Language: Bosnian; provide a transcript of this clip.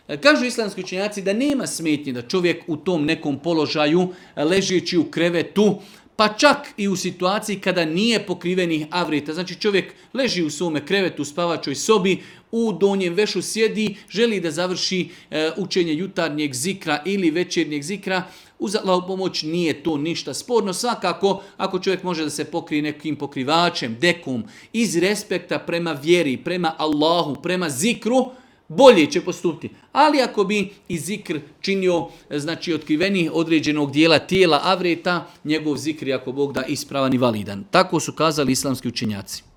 Kažu islamski učenjaci da nema smetnje da čovjek u tom nekom položaju, ležeći u krevetu, pa čak i u situaciji kada nije pokrivenih avreta. Znači čovjek leži u svome krevetu, u spavačoj sobi, u donjem vešu sjedi, želi da završi učenje jutarnjeg zikra ili večernjeg zikra. Uz Allahovu pomoć nije to ništa sporno. Svakako, ako čovjek može da se pokrije nekim pokrivačem, dekom, iz respekta prema vjeri, prema Allahu, prema zikru, bolje će postupiti. Ali ako bi i zikr činio, znači otkrivenih određenog dijela tijela avreta, njegov zikr je, ako Bog da, ispravan i validan. Tako su kazali islamski učenjaci.